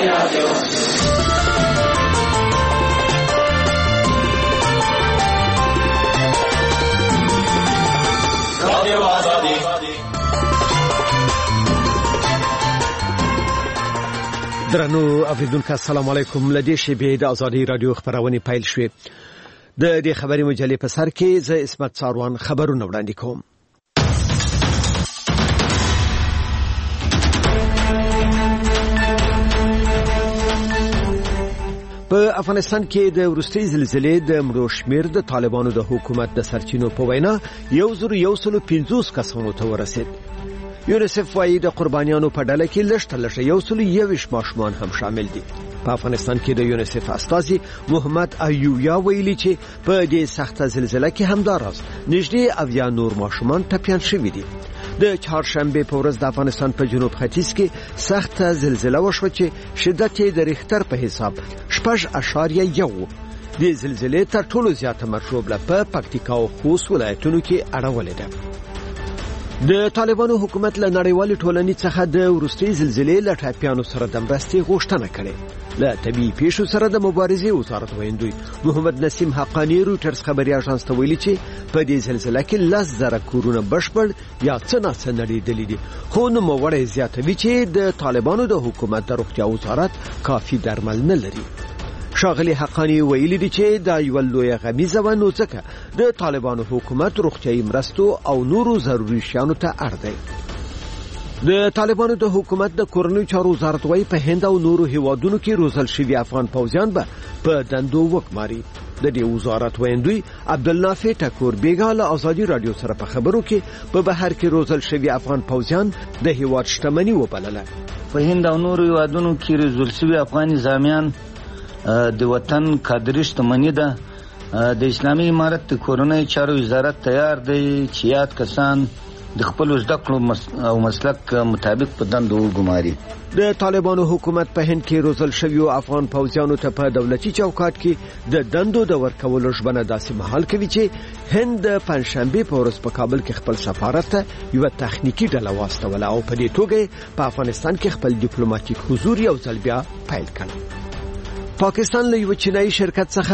درنو اوریدونکو السلام علیکم. لدې شیبې د ازادي رادیو خبرونه پیل شوې. د دې خبري مجلې په سر کې زه اسمت څاروان خبرونه وړاندې کوم. په افغانستان کې د وروستي زلزلې د مړو شمیر د طالبانو د حکومت د سرچینو په وینا 150 کسانو ته ورسید. یونیسف وايي د قربانیانو په ډله کې لږ 121 ماشومان هم شامل دي. په افغانستان کې د یونیسف استازي محمد ایوبیا ویلي چې په دې سخته زلزلې کې همداراز نږدې 80 نور ماشومان ټپيان شوي دي. د چهارشنبه په ورځ د افغانستان په جنوب ختیځ کې سخته زلزلې وشوه چې شدت یې د ریختر په حساب 6.1 د زلزلې تر ټولو زیاته مرشوبله په پکتیکا او خوست ولایتونو کې اړولې ده. د طالبانو حکومت له نړیوالې ټولنې څخه د وروستي زلزلې له ټاپیانو سره د مرستې غوښتنه کړې. له طبيعي پیښو سره د مبارزې وزارت ویندوی محمد نسیم حقانی رویټرز خبري اژانس ته ویلي چې په دې زلزلې کې 10,000 کورونه بشپړ یا څه نړیدلي دي. خو نوموړی زیاتوي چې د طالبانو د حکومت د روغتیا وزارت کافي درمل نه لري. شاغلی حقانی ویلي دي چې دا یو لوی غمیزه و، نو ځکه د طالبانو حکومت روغتیايي مرستو او نورو ضروري شیانو ته اړ دی. د طالبانو د حکومت د کورنیو چارو وزارت وايي په هند او نورو هیوادونو کې روزل شوي افغان پوځیان به په دندو وکماري. د دې وزارت ویندوی عبدالنافع ټکور بیګا له ازادي رادیو سره په خبرو کې په بهر کې روزل شوي افغان پوځیان د هیواد شتمنۍ وبلله. په هند او نورو هیوادونو کې روزل شوي افغان ځامیان د وطن کادري شتمنۍ ده. د اسلامي امارت د کورنیو چارو وزارت تیار دی چې یاد کسان د خپل زده کړو او مسلک مطابق په دندو وګماري. د طالبانو حکومت په هند کې روزل شویو افغان پوځیانو ته په دولتي چوکاټ کې د دندو د ورکولو ژمنه داسې مهال کوي چې هند د پنځشنبه په ورځ په کابل کې خپل سفارت ته یو تخنیکی ډله واستوله او په دې توګه په افغانستان کې خپل ډیپلوماټیک حضور یو ځل بیا پیل کړ. پاکستان له یو چینایي شرکت څخه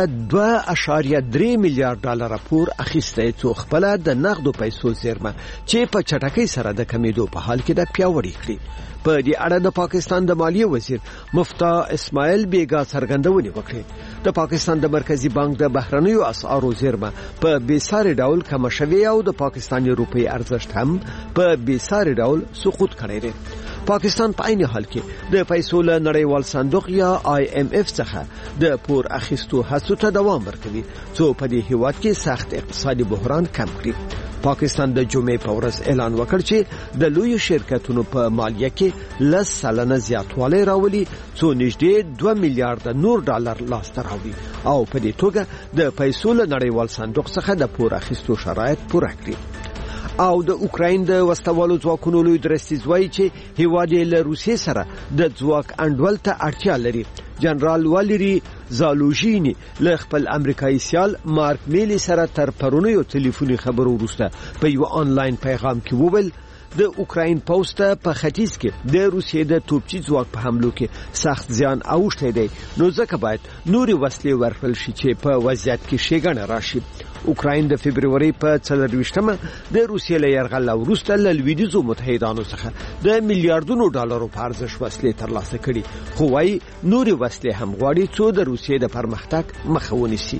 2.3 میلیارډ ډالر پور اخیسته څو خپل د نقدو پیسو زیرمه چې په چټکۍ سره د کمیدو په حال کې د پیاوړی کړي. په دې اړه د پاکستان د مالیې وزیر مفتاح اسماعیل بیګا څرګندونې وکړې. د پاکستان د مرکزی بانک د بهرنیو اسعارو زیرمه په بیساري ډول کم شوی او د پاکستاني روپی ارزښت هم په بیساري ډول سقوط کړی دی. پاکستان په عین حال کې د پیسو له نړیوال صندوق یا IMF څخه د پور اخیستو هڅو ته دوام ورکوي څو په دې هیواد کې سخت اقتصادي بحران کم کړي. پاکستان د جمعې په ورځ اعلان وکړ چې د لوی شرکتونو په مالیه کې 10% زیاتوالی راولي څو نږدې 2 میلیارډ نور ډالر لاسته راوړي او په دې توګه د پیسو له نړیوال صندوق څخه د پور اخیستو شرایط پوره کړي. او د اوکراین د وسوالو ځواکونو لوی درستیز وایي چې هیواد له روسیې سره د ځواک انډول ته اړتیا لري. جنرال والری زالوژینی له خپل امریکایي سیال مارک میلی سره تر پرونیو ټلیفوني خبرو وروسته په یو آنلاین پیغام کې وویل د اوکراین پوسټ په ختیځ کې د روسیې د توپچي ځواک په حملو کې سخت زیان اوښتی دی، نو ځکه باید نوري وسلې ورکړل شي چې په وضعیت کې ښېګڼه راشي. اوکراین د فبرवरी په 24مه د روسیې له یرغل وروسته له لویدیځو متحدانو څخه د میلیارډونو ډالرو په ارزښت وسلې ترلاسه کړي، خو وايي نوري وسلې هم غواړي څو د روسیې د پرمختګ مخه ونیسي.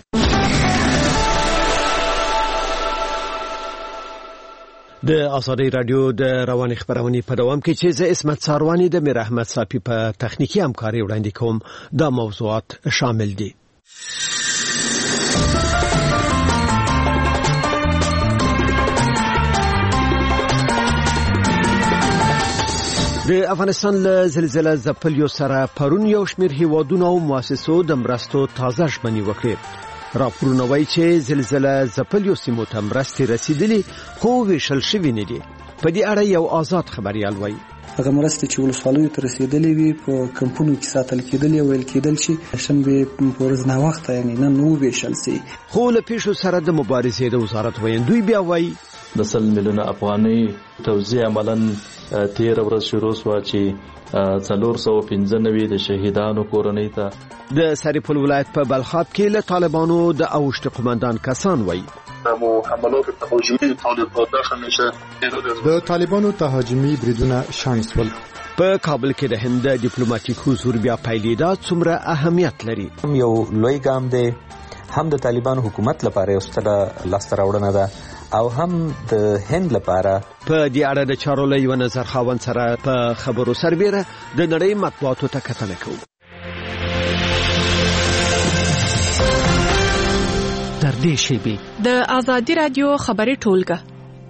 د ازادي رادیو د رواني خبرونه په دوام کې چې زه اسمت څاروانی د میر احمد صافي په تخنیکی همکاري وړاندې کوم. دا موضوعات شامل دي: د افغانستان له زلزلې ځپلیو سره پرون یو شمېر هیوادونو او مؤسسو د مرستو تازه ژمنې وکړې. راپورونه وایي چې زلزلې ځپلیو سیمو ته مرستې رسیدلې خو ویشل شوي نه دي. په دې اړه یو آزاد خبريال وایي هغه مرستې چې ولسوالیو ته رسیدلې وي په کمپونو کې ساتل کېدلې او ویل کېدل چې شنبه په ورځ نه وخت یعنی نن نو ویشل سي. خو له پیښو سره د مبارزې د وزارت ویندوی بیا وایي د 100 میلیونه افغانۍ توزیع عملاً 13 ورځ شروع شو چې 495 د شهیدانو کورنۍ ته. د سرپل ولایت په بلخاب کې له طالبانو د اوشت قومندان کسان وایي حملات تهاجمی طالبان داخل میشه. د طالبانو تهاجمی بریدونه شایع شول. په کابل کې د هند ډیپلوماټیک حضور بیا پیلېدا څومره اهمیت لري؟ یو لوی ګام دی، هم د طالبان حکومت لپاره یو ستره لاسته راوړنه ده او هم د هند لپاره. په دې اړه د چارو له یو نظر خاوند سره په خبرو سربېره د نړۍ مطبوعاتو ته کتنه کوو. تر دې شیبې د آزادي رادیو خبري ټولګه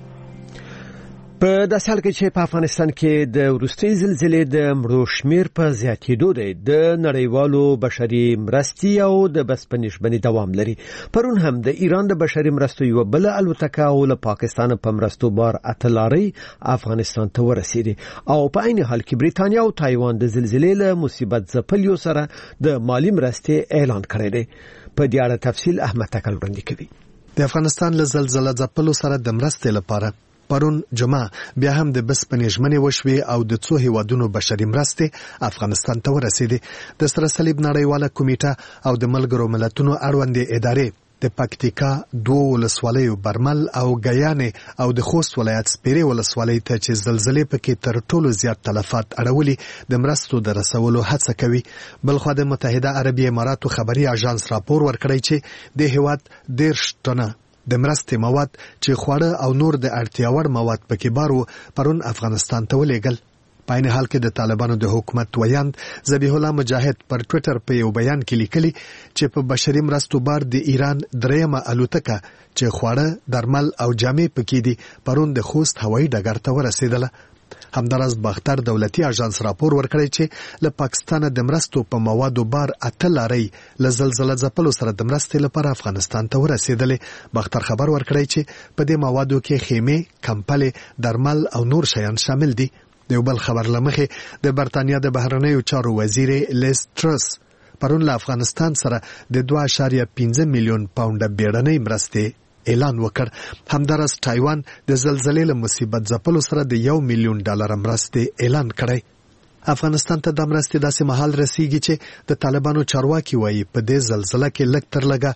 په داسې حال کې چې په افغانستان کې د وروستۍ زلزلې د مړو شمیر په زیاتېدو دی، د نړیوالو بشري مرستې او د بس په نشبني دوام لري. پرون هم د ایران د بشري مرستو یو بل الوتکه او له پاکستان په مرستو بار اتلاري افغانستان ته ورسېده او په عین حال کې بریتانیا او تایوان د زلزلې له مصیبت ځپلیو سره د مالی مرستې اعلان کړی دی. په دې اړه تفصیل احمد تکل وړاندې کوي. د افغانستان له زلزلې ځپلو سره د مرستې لپاره پرون جمعه بیا هم د بس پنځمنې وشوي او د څو هیوادونو بشري مرستې افغانستان ته ورسېدې. د سره صلیب نړیواله کمیټه او د ملګرو ملتونو اړوندې ادارې د پکتیکا 2 ولسوالیو برمل او غیانې او د خوست ولایت سپیرې ولسوالۍ ته چې زلزلې پکې تر ټولو زیات تلفات اړولي د مرستو د رسولو هڅه کوي. بلخو د متحده عربي اماراتو خبري اژانس راپور ورکړی چې د هیواد 10 ټنه د مرستې مواد چې خواړه او نور د اړتیا وړ مواد پکې بارو پرون افغانستان ته ولېږل. په عین حال کې د طالبانو د حکومت ویاند ذبیح الله مجاهد پر ټوئیټر په یو بیان کې لیکلي چې په بشري مرستو بار د ایران درېمه الوتکه چې خواړه، درمل او جامې پکې دي پرون د خوست هوایي ډګر ته ورسېدله. همدارس باختر دولتي اژانس راپور ورکړی چې له پاکستان د مرستو په موادو بار 8 لارۍ له زلزلې ځپلو سره د مرستې لپاره افغانستان ته ورسېدلې. باختر خبر ورکړی چې په دې موادو کې خیمه، کمپلې، درمل او نور شیان شامل دي. د یو بل خبر لمخې د برتانیا د بهرنیو چارو وزیر لیز ټرس پرون له افغانستان سره د 2.5 میلیون پاونډه بیړنۍ مرستې اعلان وکړ. همدارس تایوان د زلزلې له مصیبت ځپلو سره د $1 میلیون مرستې اعلان کړی. افغانستان ته د مرستې داسې مهال رسیږي چې د طالبانو چارواکي وایي په دې زلزلې کې لږ تر لږه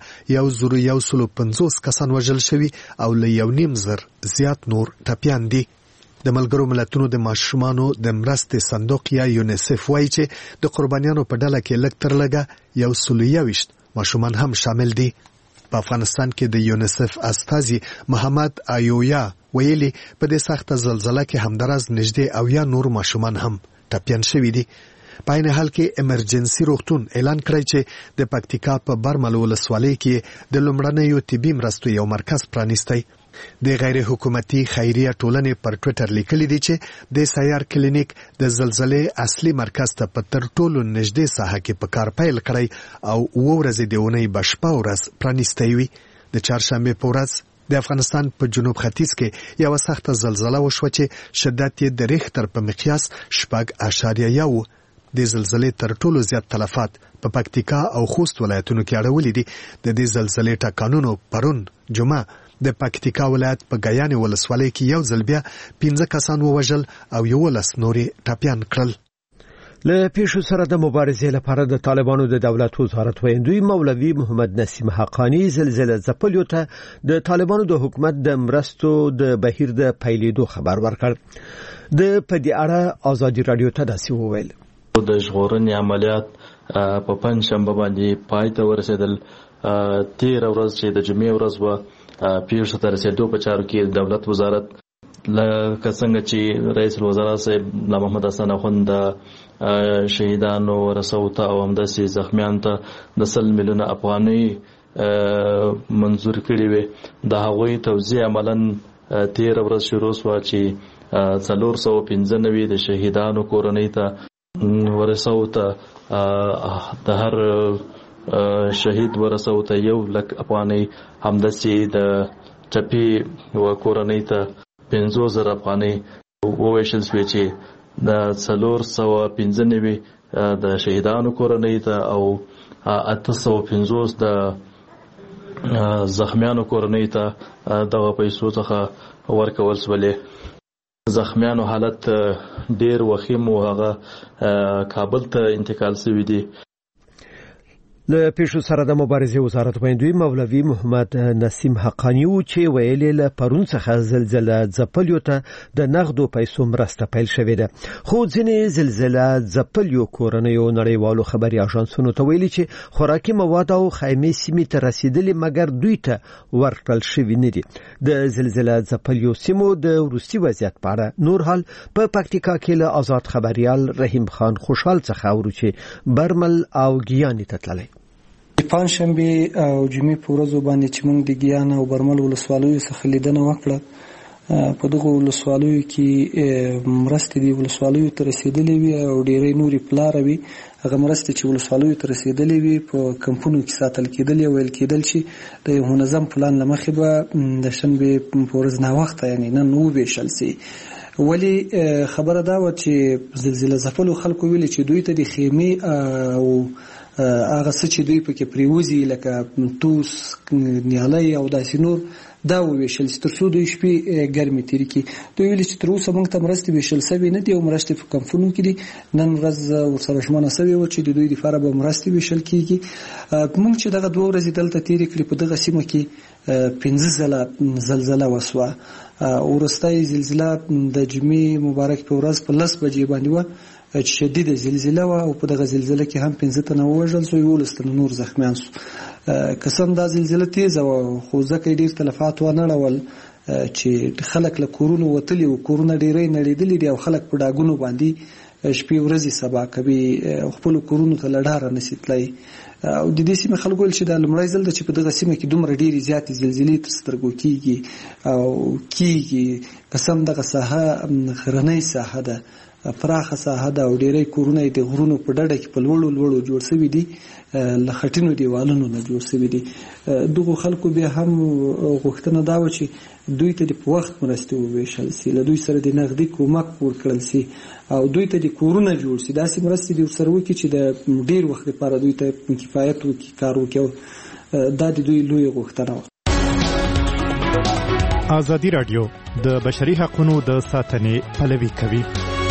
150 کسان وژل شوي او له 1.5 زیات نور ټپیان دي. د ملګرو ملتونو د ماشومانو د مرستې صندوق یا یونیسف وایي چې د قربانیانو په ډله کې لږ تر لږه 120 ماشومان هم شامل دي. په افغانستان کې د یونیسف استازي محمد ایویا ویلي په دې سخته زلزلې کې همدارس نږدې 80 نور ماشومان هم ټپیان شوي دي. په عین حال کې امرجنسي روغتون اعلان کړی چې د پکتیکا په برمل ولسوالۍ کې د لومړنیو طبي مرستو یو مرکز پرانیستی. د غیر حکومتي خیریه ټولنې پر ټوئیټر لیکلي دي چې د سیار کلینیک د زلزلې اصلي مرکز ته په تر ټولو نږدې ساحه کې په کار پیل کړی او 2 ورځې د اونۍ بشپه ورځ پرانیستی وي. د چهارشنبه په ورځ د افغانستان په جنوب ختیځ کې یو سخته زلزلہ وشوه چې شدت یې د ریختر په مقیاس 4.1. د زلزلې تر ټولو زیات تلفات په پکتیکا او خوست ولایتونو کې اړولې دي. د دې زلزلې ټکانونو پرون جمعه د پکتیکا ولایت په غیانې ولسوالۍ کې یو ځل بیا 15 کسان ووژل او 11 نورې ټپیان کړل. له پیښو سره د مبارزې لپاره د طالبانو د دولت وزارت ویندوی مولوي محمد نسیم حقانی زلزلې ځپلیو ته د طالبانو د حکومت د مرستو د بهیر د پیلېدو خبر ورکړ. د په دې اړه آزادي رادیو ته داسې وویل: د ژغورنې عملیات په پنځشنبه باندې پای ته ورسېدل. 13 ورځ چې د جمعې ورځ و پیښو ته رسېدو په چارو کې دولت وزارت لکه څنګه چې رئیس الوزرا صاحب محمد حسن اخوند شهیدانو رسو ته او همداسې زخمیانو ته د 100 میلیونه افغانۍ منظور کړي وي. د هغوی توزیع عملاً 13 ورځ شروع شوه چې 495 د شهیدانو کورنۍ ته ورسو ته د هر شهید ورسو ته 1 لک افغانۍ، همداسې د ټپي و کورنۍ ته 50,000 افغانۍ وویشل شوې چې د 495 د شهیدانو کورنۍ ته او 850 د زخمیانو کورنۍ ته دغه پیسو څخه ورکول شولې. زخمیانو حالت ډیر وخیم او هغه کابل ته انتقال شوی دی. له پیښو سره د مبارزې وزارت ویندوی مولوي محمد نسیم حقانی و چې ویلي له پرون څخه زلزلہ ځپلیو ته د نغدو پیسو مرسته پیل شوې ده، خو ځینې زلزلہ ځپلیو کورنیو نړیوالو خبري اژانسونو ته ویلي چې خوراکي مواد او خیمې سیمې ته رسیدلې مګر دوی ته ورکړل شوي نه دي. د زلزلہ ځپلیو سیمو د وروستي وضعیت په اړه نور حال په پکتیکا کې له آزاد خبريال رحیم خان خوشحال څخه اورو چې برمل او ګیانی ته تللی. پنځشنبه او جمعې په ورځو باندې چې موږ د ګیان او برمل ولسوالیو څخه لیدنه وکړه، په دغه ولسوالیو کې مرستې د ولسوالیو ته رسیدلې وي او ډېرې نورې پلاره وي. هغه مرستې چې ولسوالیو ته رسیدلې وي په کمپونو کې ساتل کېدلې او ویل کېدل چې د یو منظم پلان له مخې به د شنبې په ورځ ناوخته یعنې نن وویشل سي. ولی خبره دا و چې زلزلہ ځپلو خلکو ویلي چې دوی ته د خیمې او هغه څه چې دوی پکې پریوزي لکه توس نیالۍ او داسې نور دا وویشل چې تر څو دوی شپې ګرمې تېرې کړي. دوی ویلي چې تر اوسه موږ ته مرستې ویشل سوي نه دي او مرستې په کمپونو کې دي. نن ورځ ورسره ژمنه سوې وه چې د دوی دپاره به مرستې ویشل کېږي. موږ چې دغه 2 ورځې دلته تېرې کړې په دغه سیمه کې 5 ځله زلزله وسوه. وروستۍ زلزله د جمعې مبارک په ورځ په 10 بجې باندې وه چې شدیده زلزله وه او په دغه زلزله کې هم 15 تنه ووژل سوي، 11 تنه نور زخمیان سو. قسم دا زلزله تیزه وه خو ځکه یې ډېر تلفات ونه اړول چې خلک له کورونو وتلي وو، کورونه ډېری نړېدلي دي او خلک په ډاګونو باندې شپې ورځې سبا کوي او خپلو کورونو ته له ډاره نشي تللی. او د دې سیمې خلکو ویل چې دا لومړی ځل ده چې په دغه سیمه کې دومره ډېرې زیاتې زلزلې تر سترګو کېږي او کېږي. قسم دغه ساحه غرنۍ ساحه ده، پراخه ساحه ده او ډېری کورونه د غرونو په ډډه کې په لوړو لوړو جوړ شوي دي، له خټینو دیوالونو نه جوړ شوي دي. دغو خلکو بیا هم غوښتنه دا وه چې دوی ته د په وخت مرستې وویشل سي، له دوی سره د نغدي کومک ورکړل سي او دوی ته د کورونه جوړ سي. داسې مرستې دې ورسره وکړي چې د ډېر وخت لپاره دوی ته کفایت وکړي، کار وکړي. دا د دوی لویه غوښتنه وه. ازادي راډیو د بشري حقوقو د ساتنې پلوي کوي.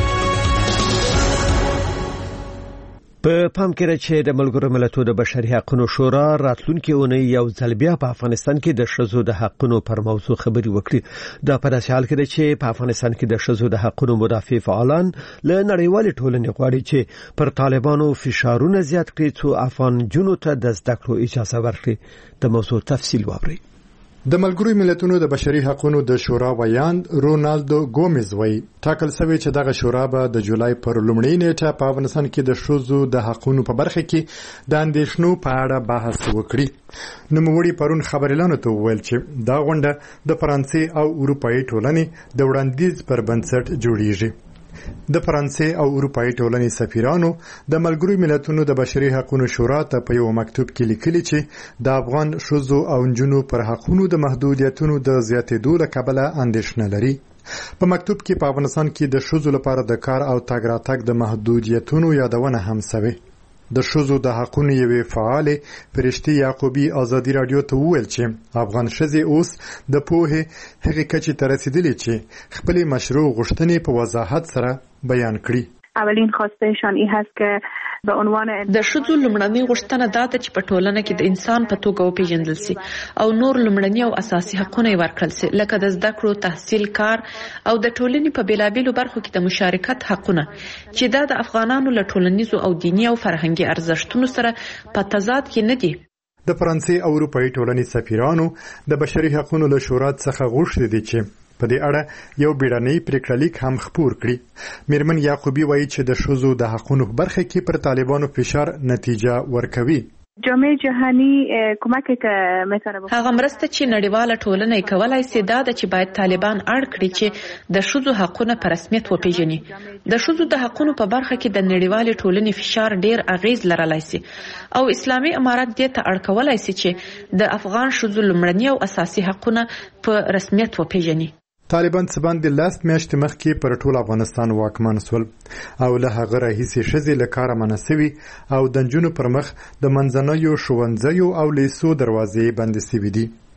په پام کې راځي چې د ملګرو ملتونو د بشري حقوقو شورا راتلونکي اونۍ یو ځل بیا په افغانستان کې د ښځو د حقوقو پر موضوع خبري وکړي. دا په داسې حال کې ده چې په افغانستان کې د ښځو د حقوقو مدافع فعالان له نړیوالې ټولنې غواړي چې پر طالبانو فشارونه زیات کړي څو افغان جنو ته د زده کړو اجازه ورکړي. د موضوع تفصیل واورئ. د ملګرو ملتونو د بشري حقوقو د شورا ویاند رونالدو ګومز وایي ټاکل شوی چې دغه شورا به د جولای پر لومړۍ نیټه په افغانستان کې د ښځو د حقوقو په برخه کې د اندېښنو په اړه بحث وکړي. نوموړي پرون خبريالانو ته وویل چې دا غونډه د فرانسې او اروپایي ټولنې د وړاندیز پر بنسټ جوړیږي. د فرانسې او اروپایي ټولنې سفیرانو د ملګرو ملتونو د بشري حقوقو شورا ته په یو مکتوب کې لیکلي چې د افغان ښځو او نجونو پر حقوقو د محدودیتونو د زیاتېدو له کبله اندېښنه لري. په مکتوب کې په افغانستان کې د ښځو لپاره د کار او تګ راتګ د محدودیتونو یادونه هم شوې. د ښځو د حقوقو یوې فعالې فرشتي یعقوبي ازادي رادیو ته وویل چې افغان ښځې اوس د پوهې هغې کچې ته رسیدلې چې خپلې مشروع غوښتنې په وضاحت سره بیان کړي. اولین خواستهشان این هست که به عنوان د ښځو لومړنۍ غوښتنه دا ده چې په ټولنه کې د انسان په توګه وپیژندل شي او نور لومړني او اساسي حقوق یې ورکړل شي لکه د زده کړو، تحصیل، کار او د ټولنې په بیلابیلو برخو کې د مشارکت حقونه چې دا د افغانانو له ټولنیزو او دینی او فرهنګي ارزښتونو سره په تضاد کې نه دي. د فرانسې او اروپایي ټولنې سفیرانو د بشري حقوقو له شورا څخه غوښتي دي چې په دې اړه یو بیړنی پریکړه لیک هم خپور کړي. میرمن یعقوبی وایي چې د ښځو د حقوقو برخه کې پر طالبانو فشار نتیجه ورکوي. جامعه جهانی کمکی که میتونه هغه مرسته چې نړیواله ټولنه کولای شي دا د چې باید طالبان اړ کړي چې د ښځو حقوقونه په رسمیت وپیژني. د ښځو د حقوقو په برخه کې د نړیوالې ټولنې فشار ډیر اغیز لرلای شي او اسلامي امارات دې ته اړ کولای شي چې د افغان ښځو لومړني او اساسي حقوقونه په رسمیت وپیژني. طالبان څه باندې لاس میاشتې مخکې پر ټول افغانستان واکمن شول او له هغه راهیسې ښځې له کاره منع شوي او د نجونو پر مخ د منځنیو ښوونځیو او لیسو دروازې بندې شوي دي.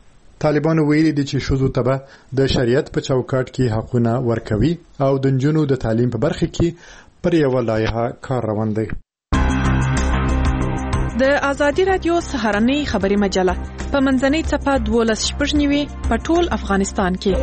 طالبانو ویلي دي چې ښځو ته به د شریعت په چوکاټ کې حقونه ورکوي او د نجونو د تعلیم په برخه کې پر یوه لایحه کار روان دی. د ازادي رادیو سهارنۍ خبري مجله په منځنۍ څپه 12:09 په ټول افغانستان کې.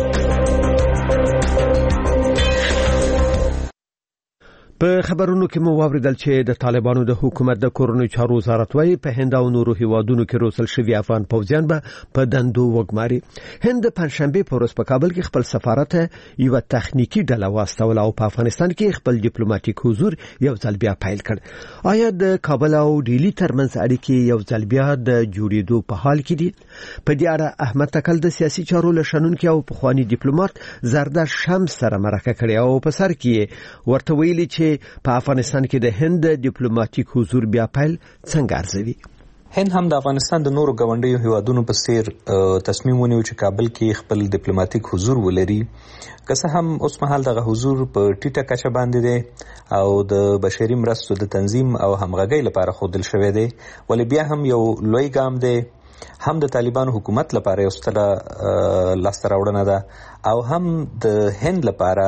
په خبرونو کې مو واوریدل چې د طالبانو د حکومت د کورونو چارو وزارت وايي په هند او نورو هیوادونو کې روزل شوی افغان پوځیان به په دندو وګماري. هند پنځشنبه په ورځ په کابل کې خپل سفارت یو تخنیکی ډله واستول او په افغانستان کې خپل ډیپلوماټیک حضور یو ځل بیا پیل کړ. آیا د کابل او ډیلی ترمنځ اړیکې یو ځل بیا د جوړېدو په حال کې دي؟ په دې اړه احمد تکل د سیاسي چارو لشنونکو او پخوانی ډیپلوماټ زردار شمس سره مرکه کړې او په سر کې ورته ویلي چې په افغانستان کې د هند ډیپلوماټیک حضور بیا پیل څنګه ارزوي؟ هند هم د افغانستان د نورو ګاونډیو هیوادونو په څیر تصمیم ونیو چې کابل کې خپل ډیپلوماټیک حضور ولري. که څه هم اوس مهال دغه حضور په ټیټه کچه باندې دی او د بشري مرستو د تنظیم او همغږۍ لپاره ښودل شوی دی، ولی بیا هم یو لوی ګام دی. هم د طالبانو حکومت لپاره یو ستره لاسته راوړنه ده او هم د هند لپاره،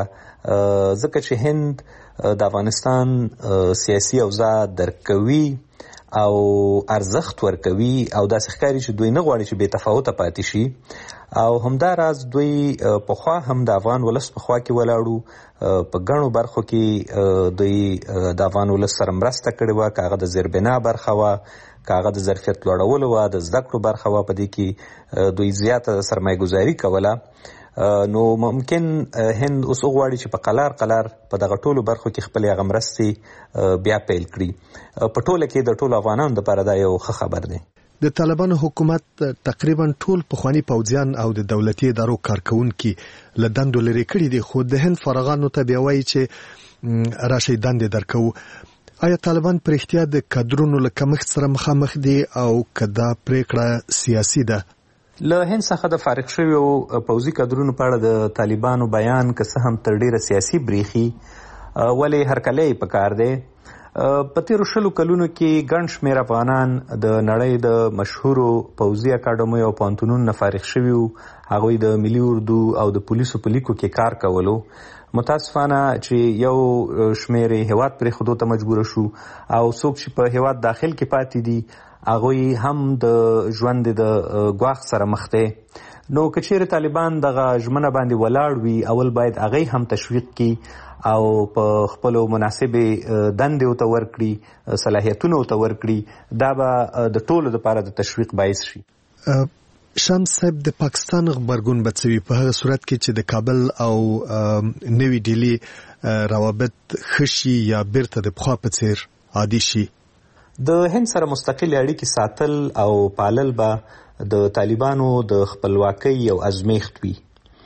ځکه چې هند د افغانستان سیاسي اوضاع درک کوي او ارزښت ورکوي او داسې ښکاري چې دوی نه غواړي چې بې تفاوته پاتې شي او همدا راز دوی پخوا هم د افغان ولس په خوا کې ولاړو، په ګڼو برخو کې دوی د افغان ولس سره مرسته کړې وه، که هغه د زیربنا برخه وه، که هغه د ظرفیت لوړولو وه، د زده کړو برخه وه، په دې کې دوی زیاته سرمایه گذاري کوله. نو ممکن هند اوس غواړي چې په قلار په دغه ټولو برخو کې خپل هغه مرستې بیا پیل کړي. په ټوله کې د ټولو افغانانو لپاره دا یو ښه خبر دی. د طالبانو حکومت تقریبا ټول پخوانی پوځیان او د دولتي ادارو کارکونکي له دندو لري کړي دي، خو د هند فارغانو ته بیا وایي چې راشي دندې درکو. آیا طالبان پر احتیاط د کادرونو له کمښت سره مخامخ دي او کدا پریکړه سیاسي ده؟ له هند څخه د فارغ شویو پوځي کادرونو په اړه د طالبانو بیان که څه هم تر ډیره سیاسي بریښي، ولې هرکلی یې پکار دی. په تیرو 20 کلونو کې ګڼ شمېر افغانان د نړۍ د مشهورو پوځي اکاډمیو او پوهنتونونو نه فارغ شوي وو. هغوی د ملي اردو او د پولیسو په لیکو کې کار کولو. متاسفانه چې یو شمېر هیواد پرېښودو ته مجبور شو او څوک چې په هیواد داخل کې پاتې دي هغوی هم د ژوند د ګواښ سره مخ دی. نو که چیرې طالبان دغه ژمنه باندې ولاړ وي، اول باید هغوی هم تشویق کړي او په خپلو مناسبې دندې ورته ورکړي، صلاحیتونه ورته ورکړي. دا به د ټولو لپاره د تشویق باعث شي. شمس صاحب، د پاکستان غبرګون به څه وي په هغه صورت کې چې د کابل او نوی ډیلی روابط ښه شي یا بیرته د پخوا په څیر عادي شي؟ د هند سره مستقلې اړیکې ساتل او پالل به د طالبانو د خپلواکۍ یو ازمیښت وي.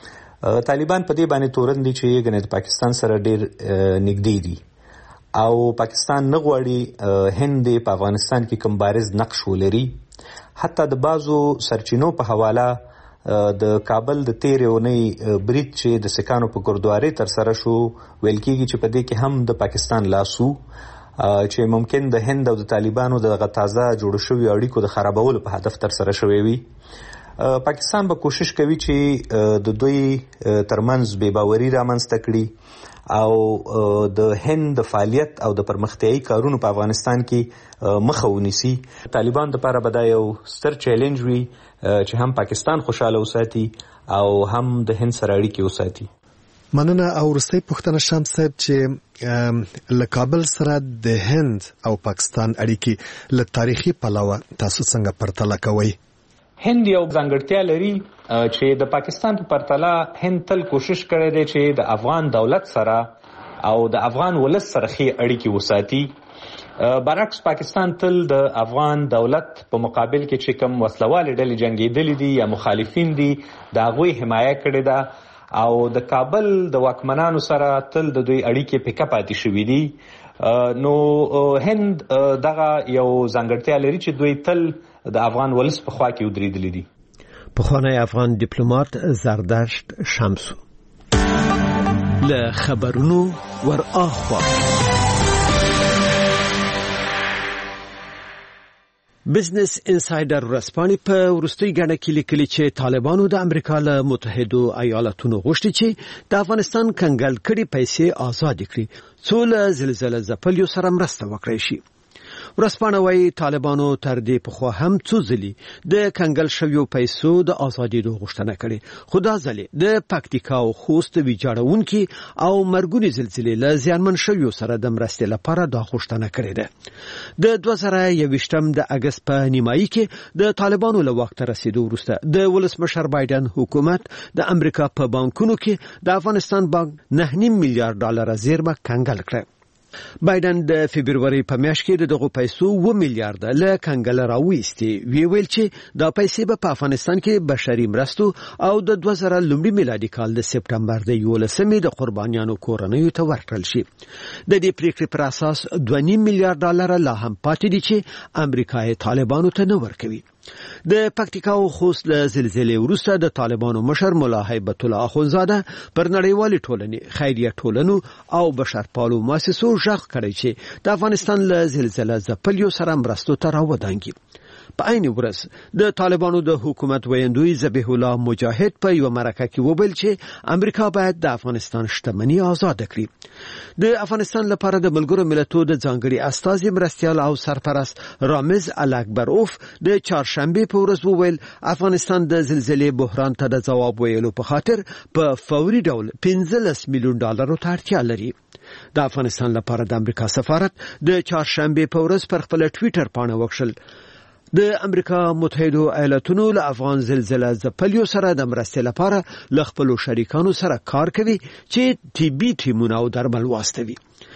طالبان په دې باندې تورن دي چې ګنې د پاکستان سره ډېر نږدې دي او پاکستان نه غواړي هند په افغانستان کې کوم بارز نقش ولري. حتی د بعضو سرچینو په حواله د کابل د تیرې اونۍ برید چې د سکانو په ګردواري ترسره شو، ویل کېږي چې په دې کې هم د پاکستان لاسو، چې ممکن د هند او د طالبانو دغه تازه جوړ شوي اړیکو د خرابولو په هدف ترسره شوی وي. پاکستان به کوشش کوي چې د دوی ترمنځ بې باوري رامنځته کړي او د هند د فعالیت او د پرمختیایي کارونو په افغانستان کې مخه ونیسي. طالبان لپاره به دا یو ستر چیلنج وي چې هم پاکستان خوشاله وساتي او هم د هند سره اړیکې وساتي. مننه. او وروستۍ پوښتنه شمس صاحب، چې له کابل سره د هند او پاکستان اړیکې له تاریخي پلوه تاسو څنګه پرتله کوئ؟ هند یو ځانګړتیا لري چې د پاکستان په پرتله هند تل کوشش کړی دی چې د افغان دولت سره او د افغان ولس سره ښې اړیکې وساتي. برعکس پاکستان تل د افغان دولت په مقابل کې چې کوم وسلوالې ډلې جنګېدلې دي یا مخالفین دي د هغوی حمایه کړې ده او د کابل د واکمنانو سره تل د دوی اړیکې پیکه پاتې شوي دي. نو هند دغه یو ځانګړتیا لري چې دوی تل د افغان ولس په خوا کې ودرېدلي دي. پخوانی افغان ډیپلوماټ زردشت شمسو له خبرونو ور اخوا. بزنس انسایډر ورځپاڼې په وروستۍ ګڼه کې لیکلي چې طالبانو د امریکا له متحدو ایالاتونو غوښتي چې د افغانستان کنګل کړي پیسې آزاد کړي څو له زلزلې ځپلیو سره مرسته وکړي شي. ورځپاڼه وايي طالبانو تر دې پخوا هم څو ځلې د کنګل شویو پیسو د ازادېدو غوښتنه کړې، خو دا ځلې د پکتیکا او خوست ویجاړونکي او مرګونې زلزلې له زیانمن شویو سره د مرستې لپاره دا غوښتنه کړې ده. د 2021 د اگست په نیمایي کې د طالبانو له واک ته رسیدو وروسته د ولسمشر بایدن حکومت د امریکا په بانکونو کې د افغانستان بانک 9.5 میلیارډ ډالر زیرمه کنګل کړه. بایدن د فبرवरी په میاشت کې دغه پیسو 2 میلیارډ له کنګل راوېستي، ویل چې دا پیسې په افغانستان کې بشري مرستو او د 2000 لومړي میلادي کال د سپټمبر د 11مې د قربانیانو کورنیو ته ورکړل شي. د دې پریکړې پر اساس 2.5 میلیارډ ډالر لا هم پاتې دي چې امریکا یې طالبانو ته نه ورکوي. د پکتیکا او خوست له زلزلې وروسته د طالبانو مشر مولا هیبت الله اخونزاده پر نړیوالې ټولنې، خیریه ټولنو او بشرپالو مؤسسو ژغ کړی چې د افغانستان له زلزلې ځپلیو سره مرستو ته راودانګي. په عین ورځ د طالبانو د حکومت ویاندوی ذبیح الله مجاهد په یو مرکه کې وویل چې امریکا باید د افغانستان شتمنۍ آزاد کړي. د افغانستان لپاره د ملګرو ملتونو د ځانګړي استازي مرستیال او سرپرست رامز الاکبروف د چهارشنبه په ورځ وویل افغانستان د زلزلې بحران ته د ځواب ویلو په خاطر په فوري ډول 15 میلیون ډالر ته اړتیا لري. د افغانستان لپاره د امریکا سفارت د چهارشنبه په ورځ پر خپل ټوئیټر باندې وکړل د امریکا متحدو ایالاتونو له افغان زلزلې ځپلیو سره د مرستې لپاره له خپل شریکانو سره کار کوي چې طبي ټیمونه او درمل واستوي.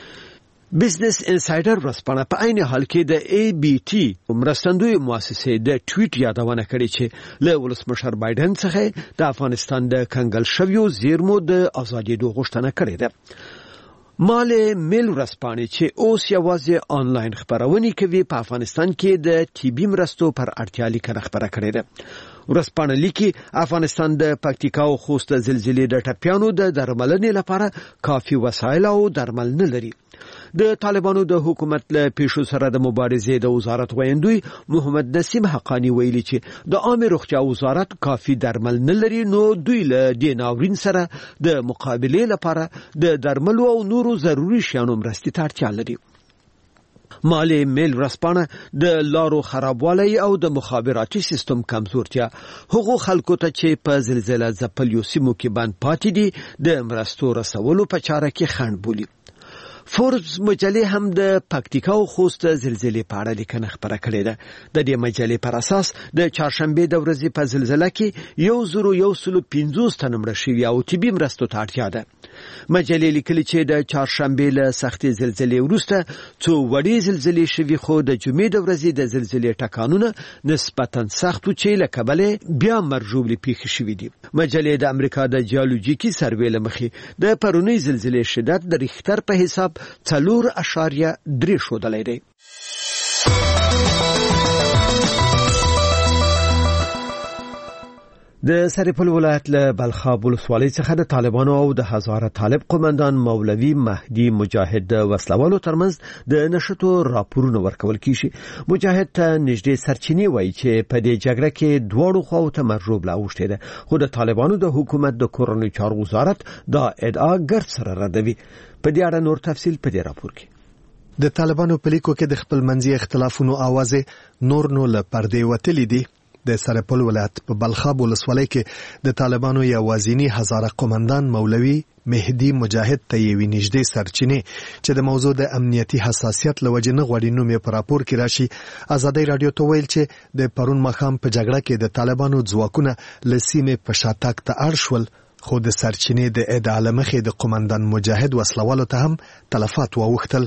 بزنس انسایډر ورځپاڼه په عین حال کې د ABT مرستندوی مؤسسې د ټویټ یادونه کړې چې له ولسمشر بایدن څخه د افغانستان د کنګل شویو زیرمو د ازادېدو غوښتنه کړې ده. مال میل ورځپاڼې چې اوس یوازې آنلاین خبرونه کوي په افغانستان کې د طبي مرستو پر اړتیا لیکنه خبره کړې ده. ورځپاڼه لیکي افغانستان د پکتیکا او خوست زلزلې د ټپیانو د درملنې لپاره کافي وسایل او درمل نه لري. د طالبانو د حکومت له پیښو سره د مبارزې د وزارت ویاندوی محمد نسیم حقانی ویلي چې د عامه روغتیا وزارت کافي درمل نه لري، نو دوی له دې ناورین سره د مقابلې لپاره د درملو او نورو ضروري شیانو مرستې ته اړتیا لري. مالي میل ورځپاڼه د لارو خرابوالی او د مخابراتي سیستم کمزورتیا هغو خلکو ته چې په زلزلې ځپلیو سیمو کې بند پاتې دي د مرستو رسولو په چاره کې خنډ بولي. فوربس مجلې هم د پکتیکا او خوست زلزلې په اړه لیکنه خبره کړې ده. د دې مجلې پر اساس د چهارشنبه د ورځې په زلزلې کې 1,150 تن مړه شوي او طبي مرستو ته اړتیا ده. مجلې لیکلي چې د چهارشنبه له سختې زلزلې وروسته څو وړې زلزلې شوي، خو د جمعې د ورځې د زلزلې ټکانونه نسبتاً سخت و چې له کبله بیا مرجوبلې پیښې شوي دي. مجلې د امریکا د جیولوژیکي سروې له مخې د پرونی زلزلې شدت د ریختر په حساب 4.3 ښودلی دی. د سرپل ولایت له بلخاب ولسوالۍ څخه د طالبانو او د هزاره طالب قومندان مولوي مهدي مجاهد د وسلوالو ترمنځ د نشټو راپورونه ورکول کیږي. مجاهد ته نږدې سرچینې وایي چې په دې جګړه کې دواړو خواو ته مرجوب لا اوښتې ده، خو د طالبانو د حکومت د کورنۍ چارو وزارت دا ادعا ګرد سره ردوي. په دې اړه نور تفصیل په دې راپور کې. د طالبانو په لیکو کې د خپل منځي اختلافونو आवाज نور نو له پردې وتلې دي. د سرپل ولایت په بلخاب ولسوالۍ کې د طالبانو یوازینی هزاره قومندان مولوي مهدي مجاهد ته یوې نږدې سرچینې چې د موضوع د امنیتي حساسیت له وجې نه غواړي نوم یې په راپور کې راشي، ازادۍ رادیو ته ویل چې د پرون ماښام په جګړه کې د طالبانو ځواکونه له سیمې په شاتګ ته اړ شول، خو د سرچینې د ادعا له مخې د قومندان مجاهد وسلوالو ته هم تلفات واوښتل.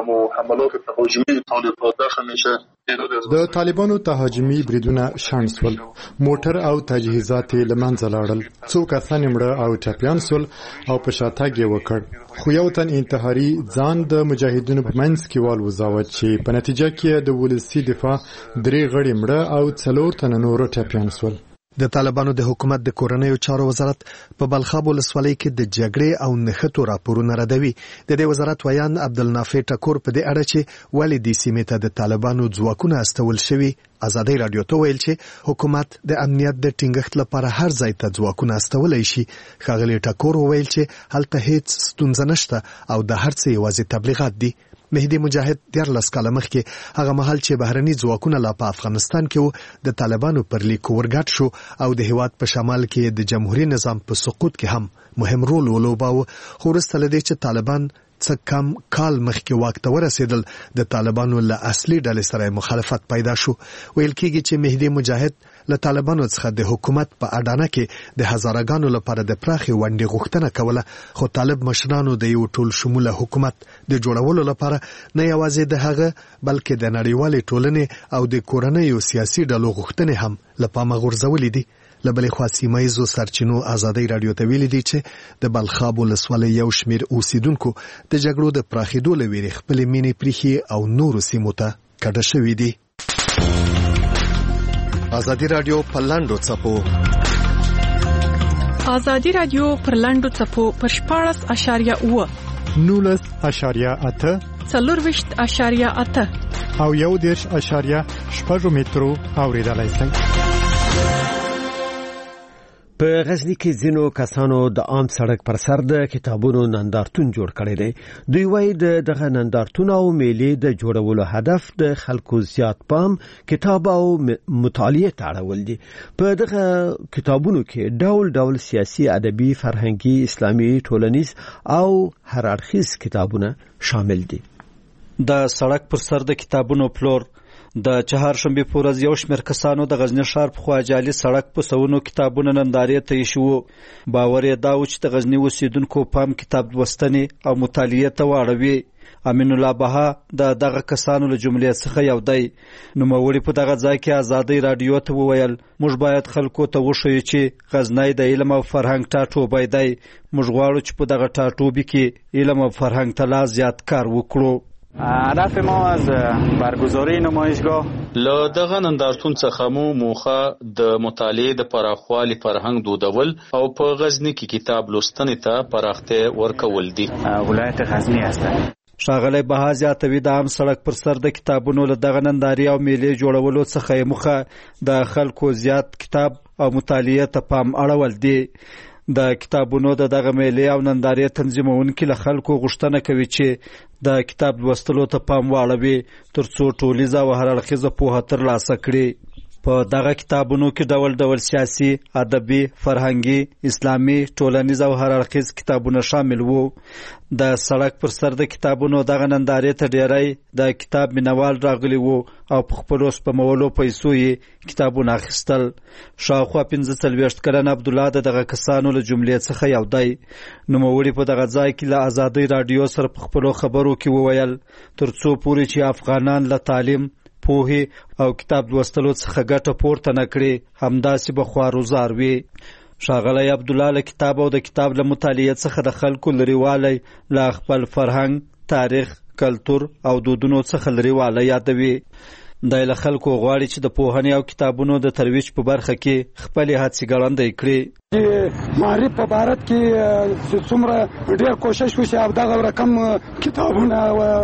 د طالبانو تهاجمي بریدونه شنډ سول، موټر او تجهیزات یې له منځه لاړل، څو کسان مړه او ټپیان سول او په شاتګ یې وکړ، خو یو تن انتحاري ځان د مجاهدینو په منځ کې والوځاوه چې په نتیجه کې د ولسي دفاع 3 غړي مړه او 4 تن نور ټپیان سول. د طالبانو د حکومت د کورنیو چارو وزارت په بلخاب ولسوالۍ کې د جګړې او نښتو راپورونه ردوي. د دې وزارت ویان عبدالنافع ټکور په دې اړه چې ولې دې سیمې ته د طالبانو ځواکونه استول شوي ازادي رادیو ته ویل چې حکومت د امنیت د ټینګښت لپاره هر ځای ته ځواکونه استولای شي. ښاغلي ټکور ویل چې هلته هیڅ ستونزه نشته او د هر څه یوازې تبلیغات دي. مهدي مجاهد 14 کاله مخکې هغه مهال چې بهرني ځواکونه لا په افغانستان کې وو د طالبانو پر لیک ورګډ شو او د هیواد په شمال کې د جمهوریت نظام په سقوط کې هم مهم رول ولوباوه. خو وروسته له دې چې طالبان څه کم کال مخکې واک ته ورسېدل د طالبانو له اصلي ډلې سره مخالفت پیدا شو. ویل کېږي چې مهدي مجاهد له طالبانو څخه د حکومت په اډانه کې د هزارګانو لپاره د پراخي ونډې غوښتنه کوله، خو طالب مشرانو د یو ټول شموله حکومت د جوړولو لپاره نه یوازې د هغه بلکې د نړیوالې ټولنې او د کورنیو سیاسي ډلو غوښتنې هم له پامه غورځولې دي. له بلې خوا سیمایزو سرچینو ازادي رادیو ته ویلي دي چې د بلخاب ولسوالۍ یو شمېر اوسیدونکو د جګړو د پراخېدو له ویرې خپلې مینې پریښې او نورو سیمو ته کډه شوي دي. ازادي رادیو پر لاندو څپو ازادي رادیو پر لاندو څپو پر 14.8 19.8 40.8 او 1.6 مترو اوریدلای شئ. په غزنی کې ځینو کسانو د عام سړک پر سر د کتابونو نندارتون جوړ کړی دی. دوی وایي دغه نندارتون او میلې د جوړولو هدف د خلکو زیات پام کتاب او مطالعه ته اړول دي. په دغه کتابونو کې ډول ډول سیاسي، ادبي، فرهنګي، اسلامي، ټولنیز او هر اړخیز کتابونه شامل دي. د سړک پر سر د کتابونو پلور د چهارشنبه په ورځ یو شمېر کسانو د غزنی ښار په خوا جعلي سړک په سونو کتابونه نندارې ته ایښي. باور یې دا و چې د غزنی اوسیدونکو پام کتاب لوستنې او مطالعې ته واړوي. امین الله بها د دغه کسانو له جملې څخه یو دی. نوموړي په دغه ځای کې ازادي رادیو ته وویل موږ باید خلکو ته وښیو چې غزنی د علم او فرهنګ ټاټوبی دی. موږ غواړو چې په دغه ټاټوبي کې علم او فرهنګ ته لا زیات کار وکړو. هدف ما از برگزاری نمایشگاه له دغه نندارتون څخه مو موخه د مطالعې د پراخوالي فرهنګ دودول او په غزنی کې کتاب لوستنې ته پراختیا ورکول دي. ولایت غزنی است. ښاغلی بها زیاتوي د عام سړک پر سر د کتابونو له دغه نندارې او میلې جوړولو څخه یې موخه د خلکو زیات کتاب او مطالعې ته پام اړول دي. د کتابونو د دغه میلې او نندارې تنظیمونکي له خلکو غوښتنه کوي چې د کتاب لوستلو ته پام واړوي ترڅو ټولیزه او هر اړخیزه پوهه ترلاسه کړي. په دغه کتابونو کې ډول ډول سیاسي، ادبي، فرهنګي، اسلامي، ټولنیز او هر اړخیز کتابونه شامل وو. د سړک پر سر د کتابونو دغه نندارې ته ډیری د کتاب مینوال راغلي وو او په خپلو سپمولو پیسو یې کتابونه اخیستل. شاوخوا 45 کلن عبدالله د دغه کسانو له جملې څخه یو دی. نوموړي په دغه ځای کې له ازادي رادیو سره په خپلو خبرو کې وویل ترڅو پورې چې افغانان له تعلیم، پوهې او کتاب لوستلو څخه ګټه پورته نه کړي همداسې به خوارزار وي. ښاغلی عبدالله له کتاب او د کتاب له مطالعې څخه د خلکو لرېوالی له خپل فرهنګ، تاریخ، کلتور او دودونو څخه لرېوالی یادوي. دی له خلکو غواړي چې د پوهنې او کتابونو د ترویج په برخه کې خپلې هڅې ګړندۍ کړي. معرف په بارت کې څومره ډېر کوشش وشي او دغه رقم کتابونه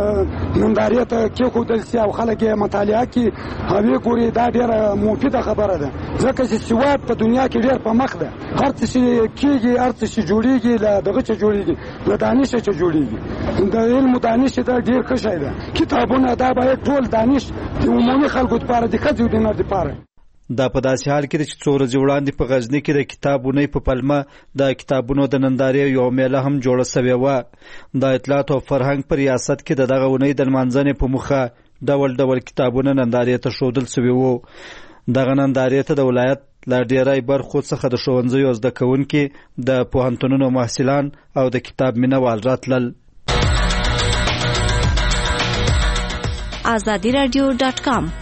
نندارې ته کېښودل سي او خلک یې مطالعه کړي او یې ګوري دا ډېره مفیده خبره ده ځکه چې سواد په دنیا کې ډېر په مخ ده. هر څه چې کېږي هر څه چې جوړېږي له دغه چې جوړېږي له دانشه چې جوړېږي. د علم و دانش دا ډېر ښه شی ده. کتابونه دا باید ټول دانش د عمومي خلکو دپاره د ښځو د نر دپاره. دا په داسې حال کې چې څو ورځې وړاندې په غزني کې د کتابونې په پلمه د کتابونو د نندارې یو میله هم جوړه سوې وه. د اطلاعات او فرهنګ په ریاست کې د دغه اونۍ د لمانځنې په موخه ډول ډول کتابونه نندارې ته ښودل سوي وو. دغه نندارې ته د ولایت له ډیری برخو څخه د ښوونځیو زده کوونکي، د پوهنتونونو محصلان او د کتاب مینوال راتلل. azadiradio.com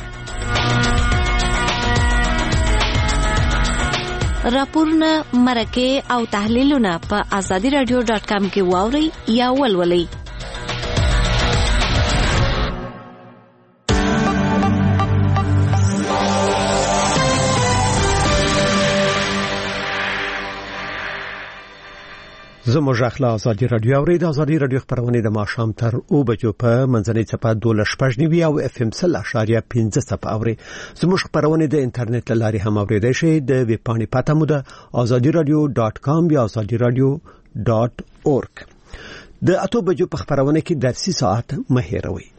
راپورونه، مرکې او تحلیلونه په azadiradio.com کې واورئ یا ولولئ. زموږ اخلا ازادي رادیو اورید ازادي رادیو خبرونه د ماښام تر 2 بجو په منځنۍ صفه 12.9 او اف ام 0.5 صفه اوري زموږ خبرونه د انټرنیټ لاري هم اوریدئ شئ د ویب پاڼې پته مو ده azadiradio.com یا azadiradio.org د 8 بجو په خبرونه کې درسي ساعت مه هېروئ.